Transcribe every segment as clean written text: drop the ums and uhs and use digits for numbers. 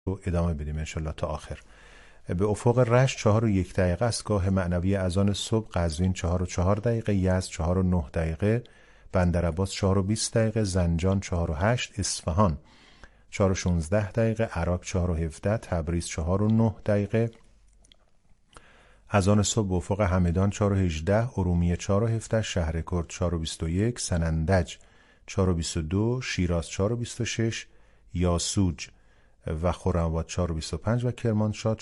رو ادامه بدیم انشالله تا آخر. به افق رشت 4:01 است. گاه معنوی اذان صبح. قزوین 4:04، یزد 4:09، بندرعباس 4:20، زنجان 4:08، اصفهان 4:16، عراق 4:17، تبریز 4:09، اذان صبح به افق همدان 4:18، ارومیه 4:17، شهرکرد 4:21، سنندج 4:22، شیراز 4:26، یاسوج و خرم‌آباد 4:25 و کرمانشاه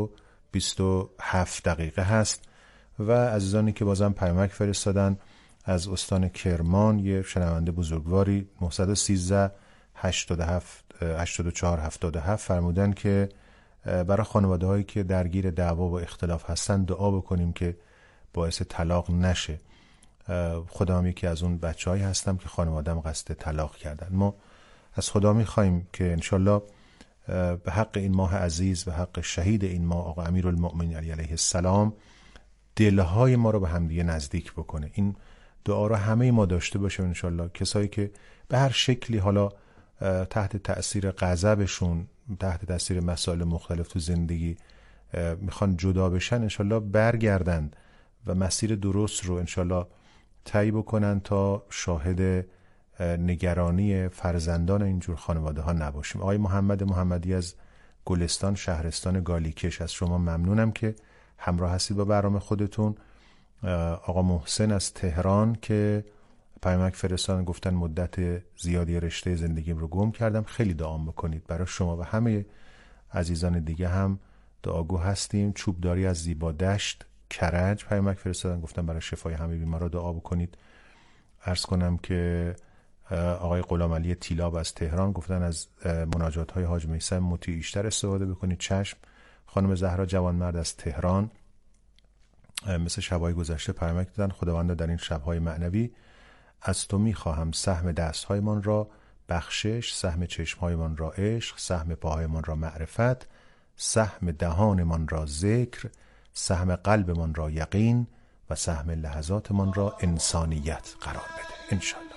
4:27 هست. و عزیزانی که بازم پیامک فرستادن از استان کرمان، یه شنونده بزرگواری 913 87 84 77 فرمودن که برای خانواده هایی که درگیر دعوا و اختلاف هستن دعا بکنیم که باعث طلاق نشه. خودم هم یکی از اون بچه‌هایی هستم که خانواده‌ام قصد طلاق کردن. ما از خدا می‌خوایم که انشالله به حق این ماه عزیز، به حق شهید این ماه آقا امیرالمؤمنین علی علیه السلام، دلهای ما رو به همدیگه نزدیک بکنه. این دعا رو همه ما داشته باشیم انشالله. کسایی که به هر شکلی حالا تحت تأثیر غضبشون، تحت تأثیر مسائل مختلف تو زندگی میخوان جدا بشن، انشالله برگردند و مسیر درست رو انشالله طی بکنن تا شاهد نگرانی فرزندان اینجور خانواده ها نباشیم. آقای محمد محمدی از گلستان شهرستان گالیکش، از شما ممنونم که همراه هستید با برنامه خودتون. آقا محسن از تهران که پیامک فرستادن، گفتن مدت زیادی رشته زندگیم رو گم کردم، خیلی دعا بکنید برای شما و همه عزیزان دیگه هم دعاگو هستیم. چوبداری از زیبادشت کرج پیامک فرستادن، گفتن برای شفای همه بیمارا دعا بکنید. عرض کنم که آقای غلامعلی تیلاب از تهران گفتن از مناجات های حاج میثم مطیع بیشتر استفاده بکنید. چشم. خانم زهرا جوانمرد از تهران مثل شب‌های گذشته پیامک دادن، خداوند در این شب‌های معنوی از تو می‌خواهم سهم دست‌هایمان را بخشش، سهم چشم‌هایمان را عشق، سهم پاهایمان را معرفت، سهم دهانمان را ذکر، سهم قلبمان را یقین و سهم لحظاتمان را انسانیت قرار بده انشاءالله.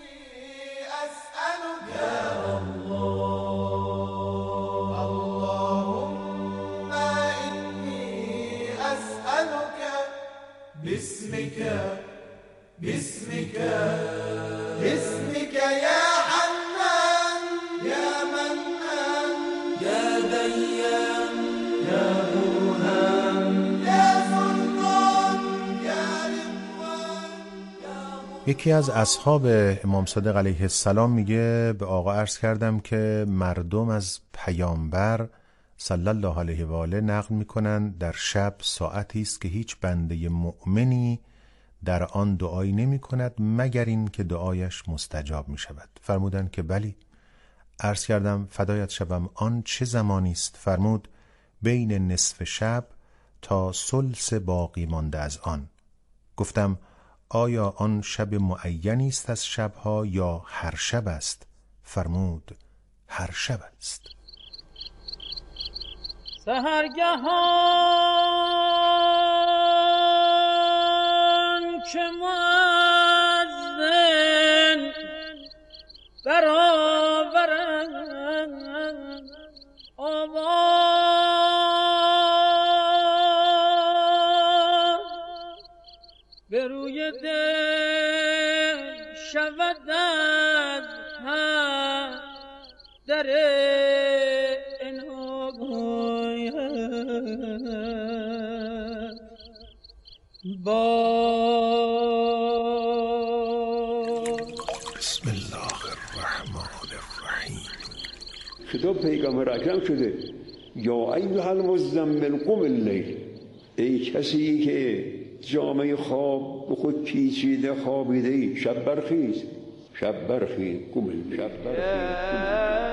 باسمك يا حنان يا منان يا ديان يا برهان يا سلطان يا رضوان. یکی از اصحاب امام صادق علیه السلام میگه به آقا عرض کردم که مردم از پیامبر صلی الله علیه و آله نقل میکنن در شب ساعتی است که هیچ بنده مؤمنی در آن دعایی نمی کند مگر این که دعایش مستجاب می شود. فرمودند که بلی. عرض کردم فدایت شوم آن چه زمانی است؟ فرمود بین نصف شب تا ثلث باقی مانده از آن. گفتم آیا آن شب معینی است از شبها یا هر شب است؟ فرمود هر شب است. سحرگهان که مؤذن برآورد آواز به روی دل شود از هر در بسم الله الرحمن الرحیم. خطاب پیغمبر اکرم شده یا ایها المزمل قم اللیل، ای کسی که جامه خواب به خود پیچیده خوابیده ای، شب برخیز، شب برخیز، قم اللیل، شب برخیز.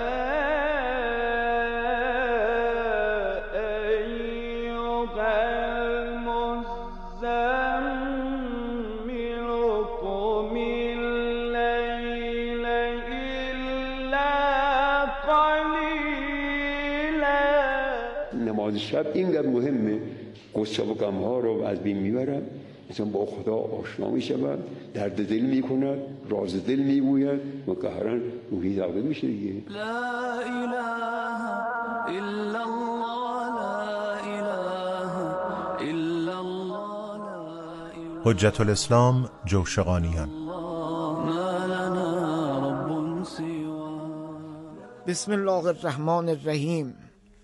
شب اینقدر مهمه، غصه و غم‌ها رو از بین میبرد، انسان با خدا آشنا میشود، درد دل میکند، راز دل میگوید و قهرن روحی داغ میشه دیگه. لا اله إلا الله لا إله إلا الله لا إله حجت الاسلام جوشقانیان. ما لنا رب سوى. بسم الله الرحمن الرحیم.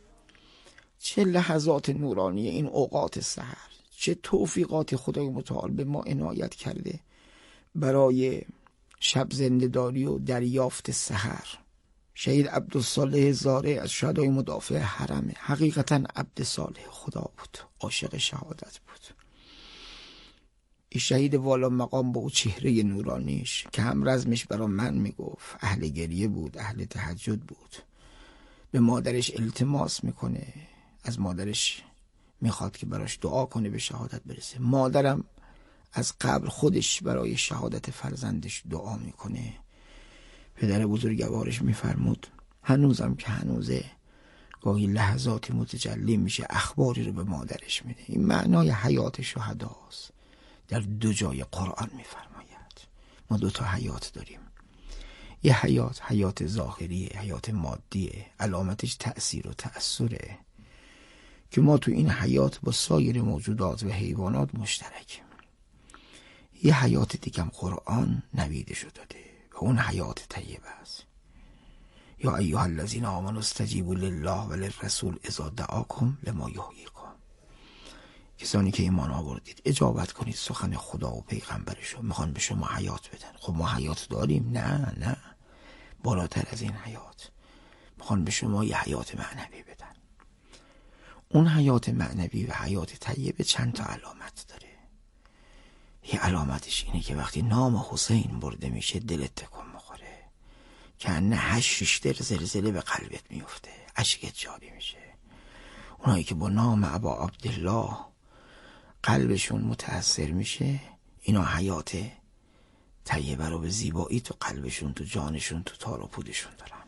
چه لحظات نورانی این اوقات سحر، چه توفیقات خدای متعال به ما عنایت کرده برای شب زنده‌داری و دریافت سحر. شهید عبدالصالح زاره از شهدای مدافع حرمه. حقیقتا عبد صالح خدا بود، عاشق شهادت بود. این شهید والا مقام با او چهره نورانیش که هم رزمش برا من میگفت، اهل گریه بود، اهل تهجد بود. به مادرش التماس میکنه، از مادرش میخواد که براش دعا کنه به شهادت برسه. مادرم از قبل خودش برای شهادت فرزندش دعا میکنه. پدر بزرگوارش میفرمود، هنوزم که هنوزه گاهی لحظاتی متجلی میشه اخباری رو به مادرش میده. این معنای حیات شهداست. در دو جای قرآن میفرماید ما دو تا حیات داریم. یه حیات ظاهریه، حیات مادیه، علامتش تأثیر و تأثره که ما تو این حیات با سایر موجودات و حیوانات مشترکیم. یه حیات دیگه هم قرآن نویدشو داده و اون حیات طیبه است. یا ایها الذین آمنوا استجیبوا لله و للرسول اذا دعاکم لما یحییکم. کسانی که ایمان آوردید اجابت کنید سخن خدا و پیغمبرشو، میخوان به شما حیات بدن. خب ما حیات داریم؟ نه، بالاتر از این حیات میخوان به شما یه حیات معنوی بدن. اون حیات معنوی و حیات طیبه چند تا علامت داره. یه علامتش اینه که وقتی نام حسین برده میشه دلت تکون میخوره، که نه 8 ریشتر زلزله به قلبت میفته، اشکت جاری میشه. اونایی که با نام ابا عبدالله قلبشون متأثر میشه، اینا حیات طیبه رو به زیبایی تو قلبشون، تو جانشون، تو تار و پودشون دارن.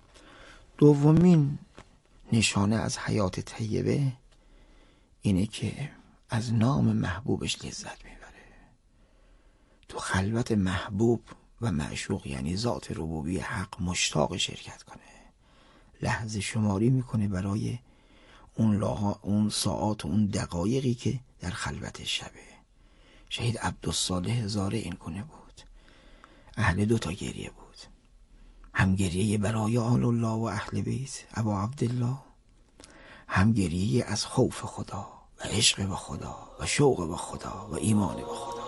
دومین نشانه از حیات طیبه اینه که از نام محبوبش لذت میبره. تو خلوت محبوب و معشوق یعنی ذات ربوبی حق مشتاق شرکت کنه، لحظه شماری میکنه برای اون ساعات و اون دقایقی که در خلوت شبه. شهید عبدالصالح زاره این کنه بود، اهل 2 تا گریه بود. هم گریه برای آل الله و اهل بیت ابا عبدالله، هم گریه از خوف خدا و عشق به خدا و شوق به خدا و ایمان به خدا.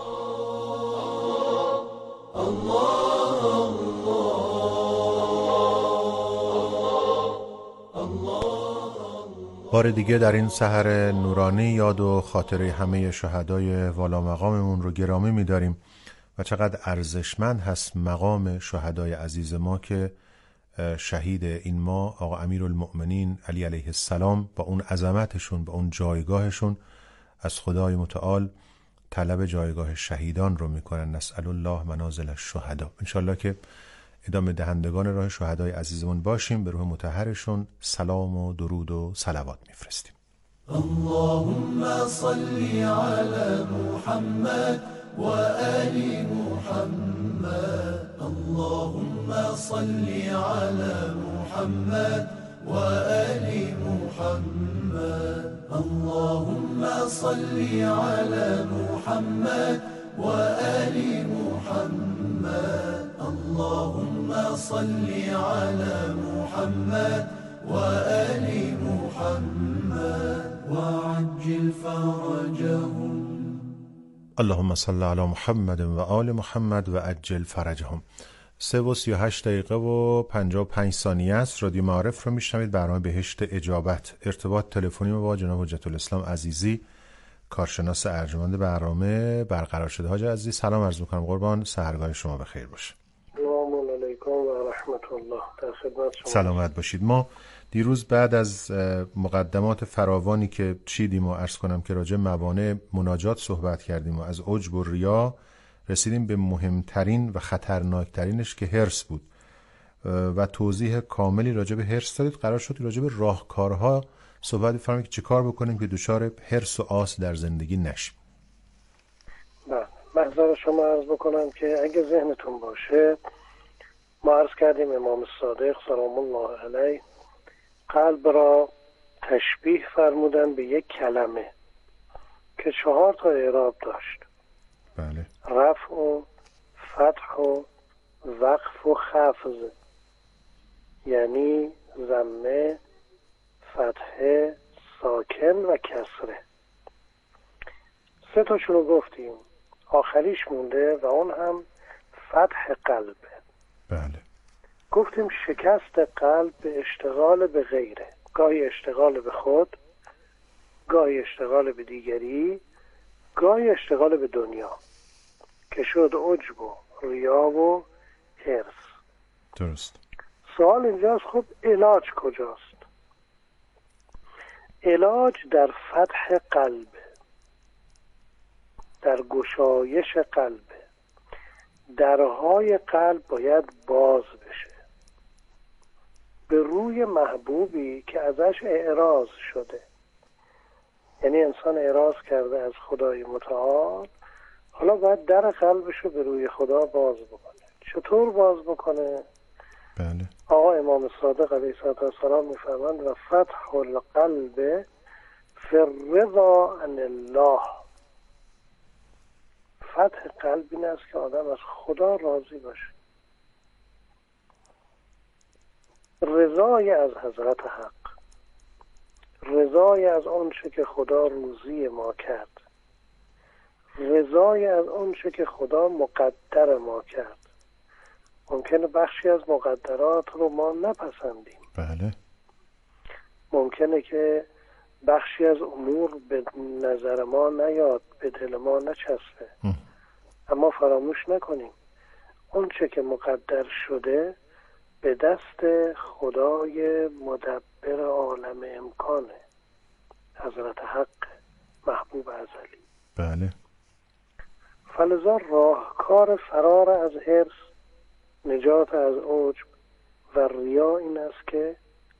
بار دیگه در این سحر نورانی یاد و خاطره همه شهدای والا مقاممون رو گرامی می‌داریم و چقدر ارزشمند هست مقام شهدای عزیز ما که شهید این ماه آقا امیرالمؤمنین علی علیه السلام با اون عظمتشون، با اون جایگاهشون از خدای متعال طلب جایگاه شهیدان رو میکنن. نسأل الله منازل الشهدا. انشالله که ادامه دهندگان راه شهدای عزیزمون باشیم. به روح مطهرشون سلام و درود و صلوات میفرستیم. اللهم صل على محمد و آل محمد. اللهم صل على محمد و آل محمد. اللهم صل على محمد و آل محمد. اللهم صل على محمد و آل محمد وعجل فرجهم. اللهم صل علی محمد و آل محمد و عجل فرجهم. 3:38 و 55 ثانیه است. رادیو معارف رو میشنوید. برنامه بهشت اجابت. ارتباط تلفنی با جناب حجت الاسلام عزیزی، کارشناس ارجمند برنامه برقرار شده. حاج عزیزی سلام عرض می‌کنم. قربان، سحرگاه شما بخیر باشه. سلام علیکم و رحمت الله. در خدمت شما. سلامت باشید. ما دیروز بعد از مقدمات فراوانی که چیدیم و عرض کنم که راجع موانع مناجات صحبت کردیم و از عجب و ریا رسیدیم به مهمترین و خطرناکترینش که حرص بود و توضیح کاملی راجع به حرص دادید. قرار شد راجع به راهکارها صحبت بفرمایید که چه کار بکنیم که دچار حرص و آس در زندگی نشیم. بله، محضر شما عرض بکنم که اگه ذهنتون باشه ما عرض کردیم امام صادق سلام الله علیه قلب را تشبیه فرمودن به یک کلمه که 4 تا اعراب داشت. بله. رفع و فتح و وقف و خفض، یعنی ضمه، فتحه، ساکن و کسره. 3 تاشون رو گفتیم، آخریش مونده و اون هم فتح قلبه. بله. گفتیم شکست قلب به اشتغال به غیره، گاهی اشتغال به خود، گاهی اشتغال به دیگری، گاهی اشتغال به دنیا که شد عجب و ریا و حرص. درست. سوال اینجاست خب علاج کجاست؟ علاج در فتح قلب، در گشایش قلب. درهای قلب باید باز بشه به روی محبوبی که ازش اعراض شده. یعنی انسان اعراض کرده از خدای متعال، حالا باید در قلبش رو به روی خدا باز بکنه. چطور باز بکنه؟ بله. آقا امام صادق علیه السلام میفرمند و فتح القلب فی الرضا عن الله. فتح قلب این است که آدم از خدا راضی باشه، رضای از حضرت حق، رضای از اون چه که خدا روزی ما کرد، رضای از اون چه که خدا مقدر ما کرد. ممکنه بخشی از مقدرات رو ما نپسندیم. بله. ممکنه که بخشی از امور به نظر ما نیاد، به دل ما نچسبه. اما فراموش نکنیم اون چه که مقدر شده به دست خدای مدبر عالم امکانه، حضرت حق، محبوب ازلی. بله. فلذا راهکار فرار از حرص، نجات از عجب و ریا این است که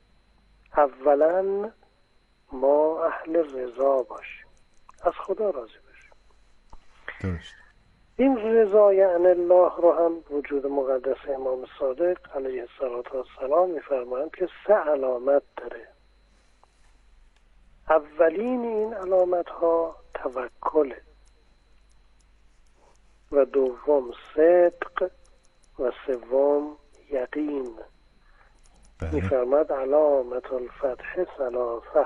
اولا ما اهل رضا باشیم، از خدا راضی باشیم. درست. این رضای عن الله رو هم وجود مقدس امام صادق علیه السلام میفرمایند که 3 علامت داره. اولین این علامت ها توکله و دوم صدق و سوم یقین. بله. میفرماد علامت الفتح 3،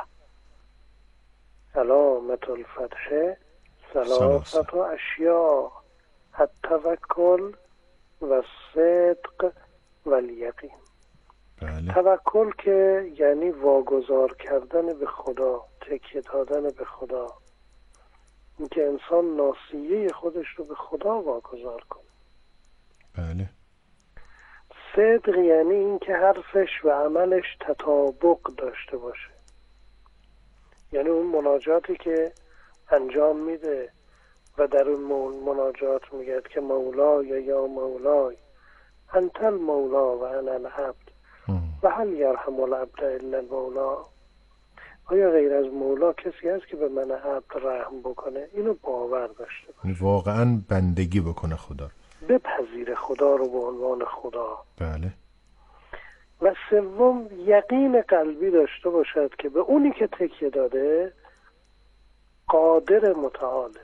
علامت الفتح 3 اشیاء: التوکل و الصدق و الیقین. بله. توکل که یعنی واگذار کردن به خدا، تکیه دادن به خدا، اینکه انسان ناصیه خودش رو به خدا واگذار کنه. بله. صدق یعنی اینکه حرفش و عملش تطابق داشته باشه، یعنی اون مناجاتی که انجام میده و در اون مناجات میگه که مولای یا مولای انت المولا و انا العبد و هل یرحم العبد الا المولا. آیا غیر از مولا کسی هست که به من عبد رحم بکنه؟ اینو باور داشته باشه، واقعا بندگی بکنه خدا، بپذیره خدا رو به عنوان خدا. بله. و سوم یقین قلبی داشته باشد که به اونی که تکیه داده قادر متعاله.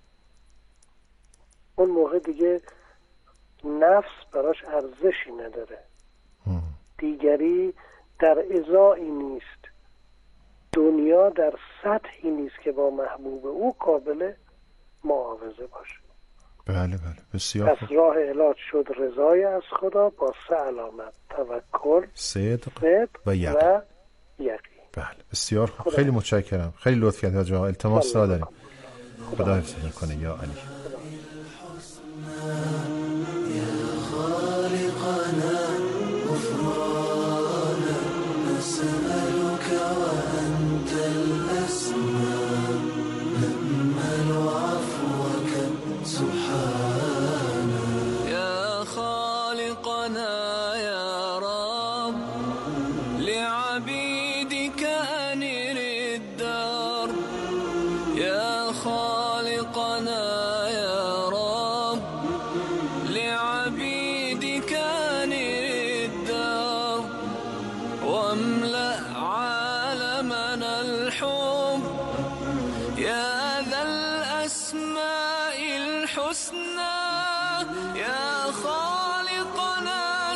اون موقع دیگه نفس براش ارزشی نداره، دیگری در ازایی نیست، دنیا در سطحی نیست که با محبوب او قابل معاوضه باشه. بله بله، بسیار پس راه علاج شد رضای از خدا با 3 علامت: توکل، صدق و یقین. بله، بسیار خوب. خیلی متشکرم، خیلی لطف کردید حاج آقا. التماس داریم خدا حفظتون کنه یا علی. خالقنا يا الحب يا ذا الأسماء الحسنى يا خالقنا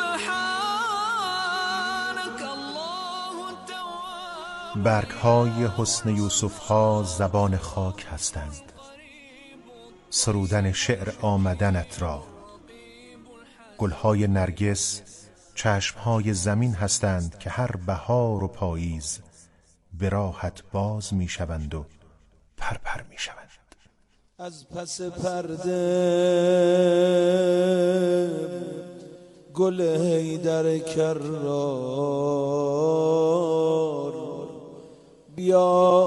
سبحانك الله التواب. برگ‌های حسن یوسف‌ها زبان خاک هستند، سرودن شعر آمدنت را. گل‌های نرگس چشم‌های زمین هستند که هر بهار و پاییز به راحت باز می‌شوند و پرپر می‌شوند. از پس پرده گل حیدر کرار بیا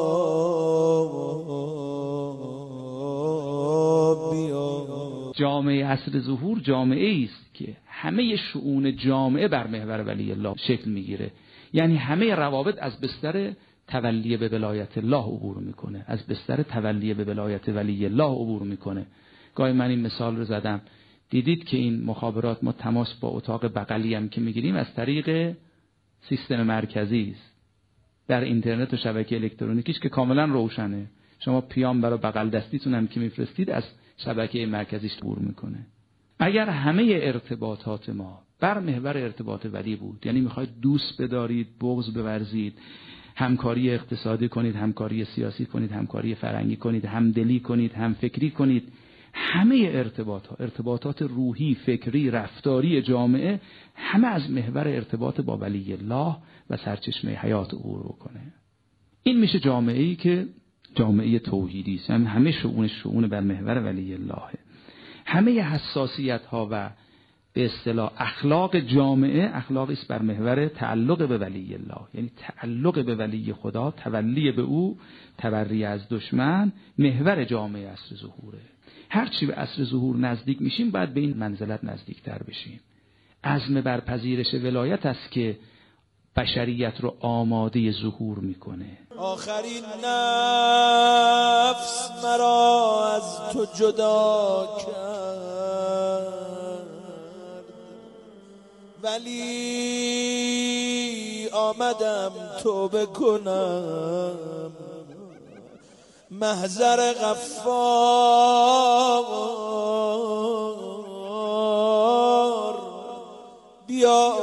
بیا. جامعه عصر ظهور جامعه است که همه شؤون جامعه بر محور ولی الله شکل میگیره، یعنی همه روابط از بستر تولی به ولایت الله عبور میکنه، از بستر تولی به ولایت ولی الله عبور میکنه. گاهی من این مثال رو زدم، دیدید که این مخابرات، ما تماس با اتاق بغلی هم که میگیریم از طریق سیستم مرکزی است، در اینترنت و شبکه الکترونیکیش که کاملا روشنه. شما پیام برای بغل دستیتون هم که میفرستید از شبکه مرکزیش عبور میکنه. اگر همه ارتباطات ما بر محور ارتباط ولی بود، یعنی میخواید دوست بدارید، بغض بورزید، همکاری اقتصادی کنید، همکاری سیاسی کنید، همکاری فرهنگی کنید، همدلی کنید، همفکری کنید، همه ارتباطات روحی، فکری، رفتاری جامعه همه از محور ارتباط با ولی الله و سرچشمه حیات عبور بکنه. این میشه جامعه‌ای که جامعه توحیدی است، یعنی همه شؤون بر محور ولی الله. همه حساسیت ها و به اصطلاح اخلاق جامعه اخلاقی است بر محور تعلق به ولی الله، یعنی تعلق به ولی خدا، تولی به او، تبری از دشمن، محور جامعه عصر ظهوره. هرچی به عصر ظهور نزدیک میشیم باید به این منزلت نزدیکتر بشیم. عزم بر پذیرش ولایت است که بشریت رو آماده ظهور میکنه. آخرین نفس مرا از تو جدا کرد، ولی آمدم توبه کنم. محضر غفار بیا.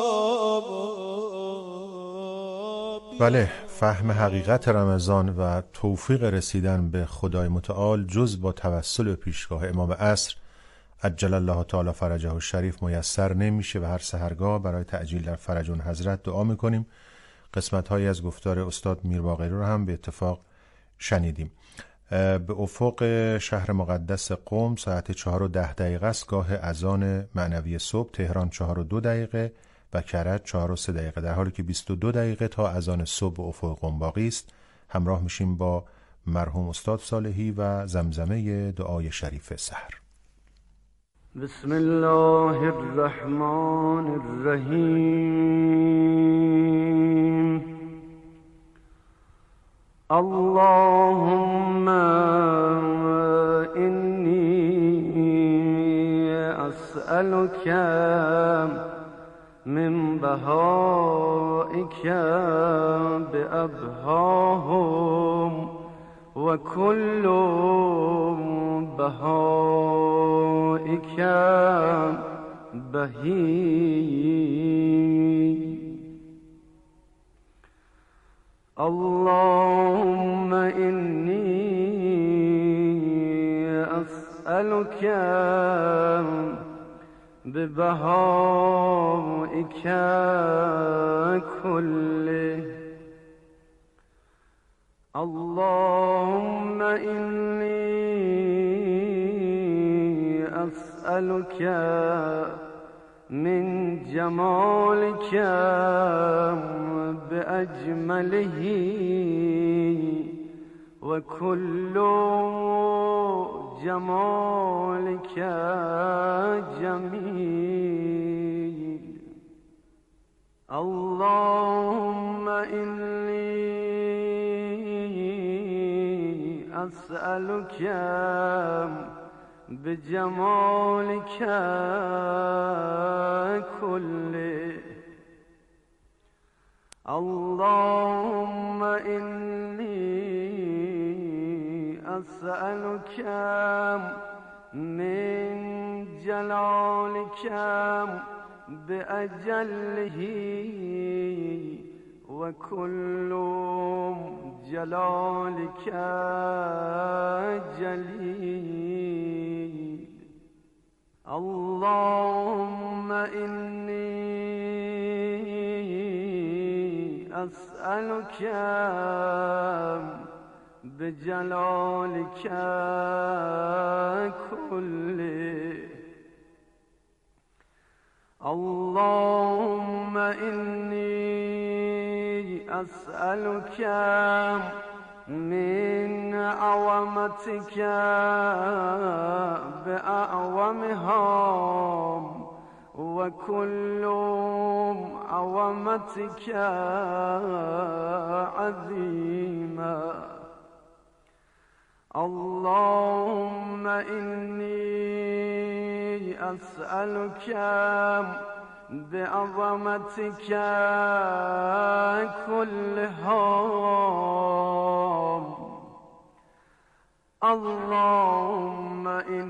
بله، فهم حقیقت رمضان و توفیق رسیدن به خدای متعال جز با توسل به پیشگاه امام عصر عجل الله تعالی فرجه الشریف میسر نمیشه و هر سحرگاه برای تعجیل در فرج اون حضرت دعا میکنیم. قسمت‌هایی از گفتار استاد میرباقری رو هم به اتفاق شنیدیم. به افق شهر مقدس قم ساعت 4:10 است گاه اذان معنوی صبح، تهران 4:02 و کرج 4:03، در حالی که 22 دقیقه تا اذان صبح به افق قم باقی است. همراه میشیم با مرحوم استاد صالحی و زمزمه دعای شریف سحر. بسم الله الرحمن الرحیم. اللهم انی اسألک من بهائک بأبهاهم و کل بهائک بهی. اللهم انی اسألک ببهائک كله. اللهم إني أسألك من جمالك بأجمله وكل جمالك جميل. اللهم إني أسألك بجمالك كله. اللهم إني أسألك من جلالك بأجله وكل جلالك جليل. اللهم إني أسألك بجلالك كله. اللهم إني أسألك من عظمتك بأعظمها وكل عظمتك عظيما. اللهم إني أسألك بعظمتك كلها. اللهم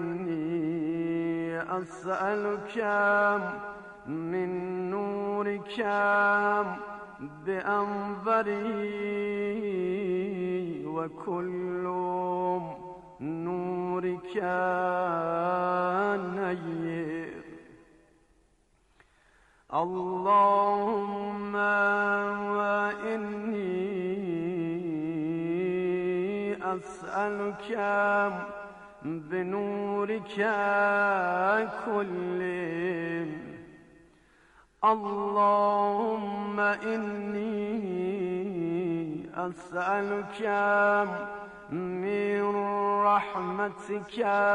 إني أسألك من نورك بأنظري وكل نورك نير. اللهم إني أسألك بنورك كله. اللهم إني أسألك من رحمتك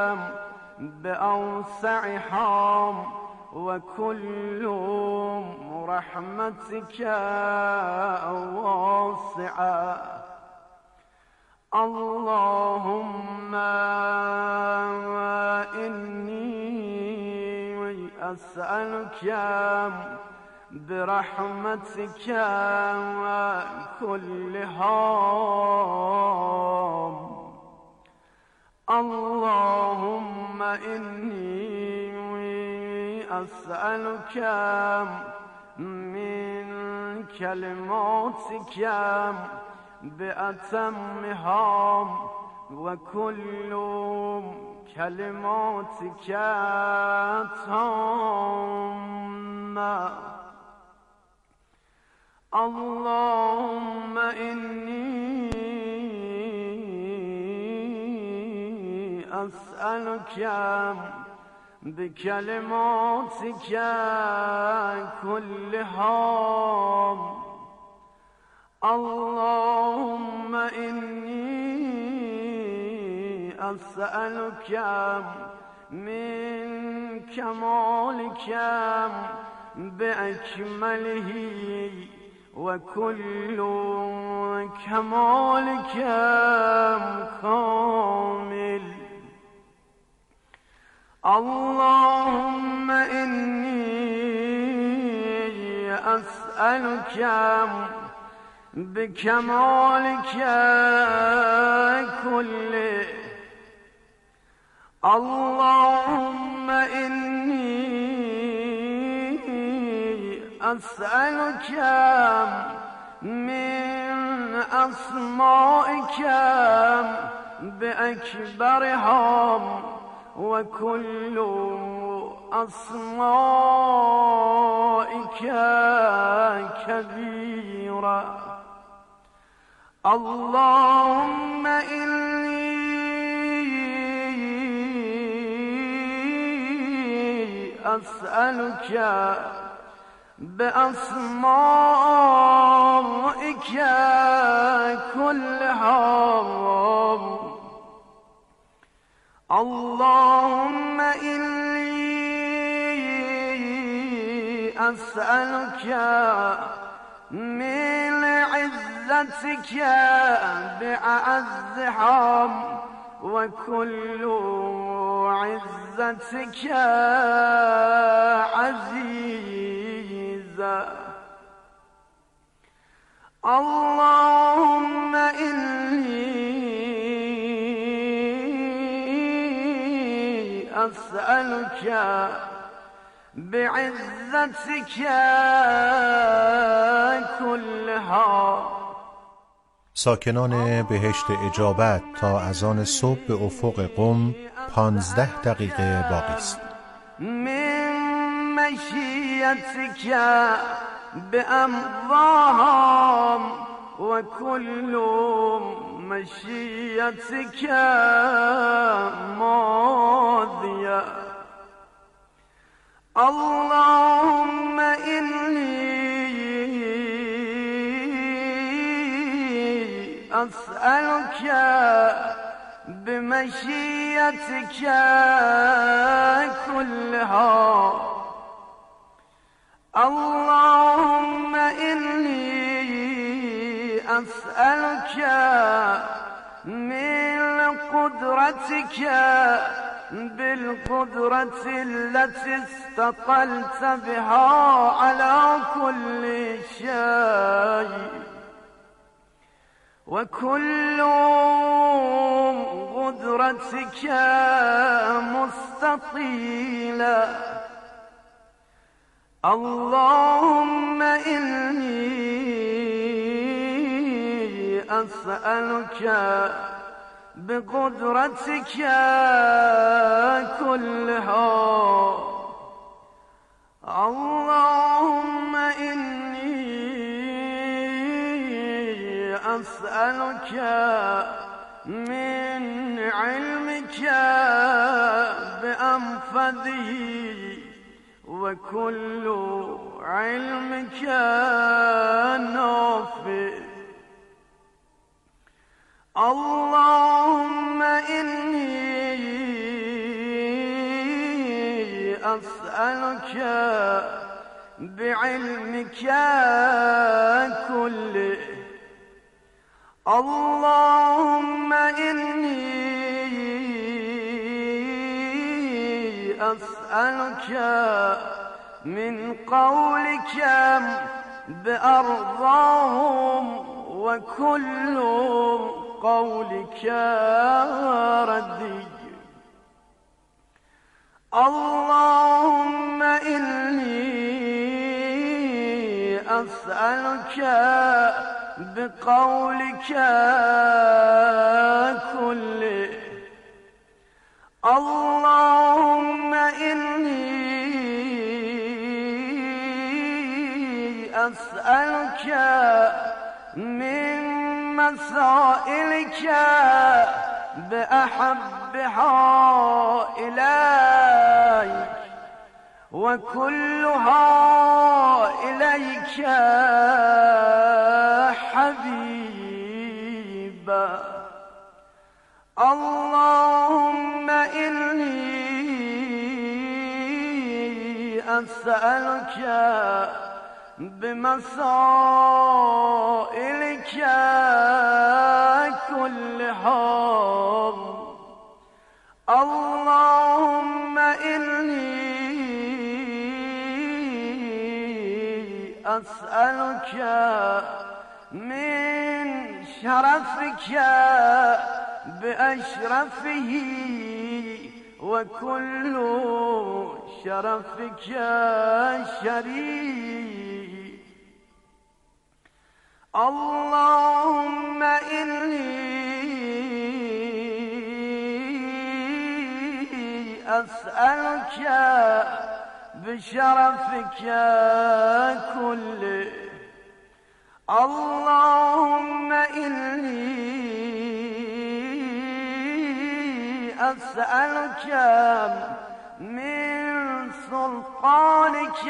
بأوسعها وكل رحمتك واسعة. اللهم إني أسألك برحمتك كلها. اللهم إني أسألك من كلماتك بأتمها وكل كلماتك تامة. اللهم إني أسألك بكلماتك كلها. اللهم إني أسألك من كمالك بأكمله وكل كمالك كامل. اللهم إني أسألك بكمالك كله. اللهم إني أسألك من أسمائك بأكبرها وكل أسمائك كبيرة. اللهم إني أسألك بأسمائك كلها. اللهم إني أسألك من عزتك بأعزها وكل عزتك عزيزة. اللهم إني أسألك بعزتك كلها. ساکنان بهشت اجابت تا اذان صبح به افق قم 15 دقیقه باقی است. من مشیتك بأمضاهم و کل مشیتك ماضیه. اللهم إني أسألك بمشيتك كلها. اللهم إني أسألك من قدرتك بالقدرة التي استقلت بها على كل شيء، وكل قدرتك مستطيلة. اللهم إني أسألك بقدرتك كلها. اللهم إني أسألك من علمك بأنفذه وكل علمك نافع. اللهم إني أسألك بعلمك كله. اللهم إني أسألك من قولك بأرضاهم وكل قولك ردي. اللهم إني أسألك بقولك كله. اللهم إني أسألك من مسائلك بأحبها إليك وكلها إليك حبيبا. اللهم إني أسألك بمسائلك كلها. اللهم إني أسألك من شرفك بأشرفه وكل شرفك شريف. اللهم إني أسألك بشرفك كله. اللهم إني أسألك من سلطانك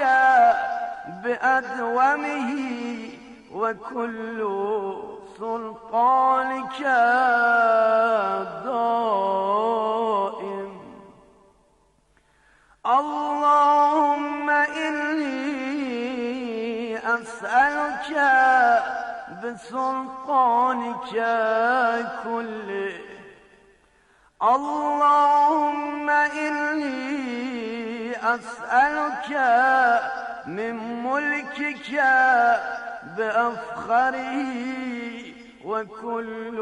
بأدومه وكل سلطانك دائم. اللهم إني أسألك بسلطانك كله. اللهم إني أسألك من ملكك بأفخره وكل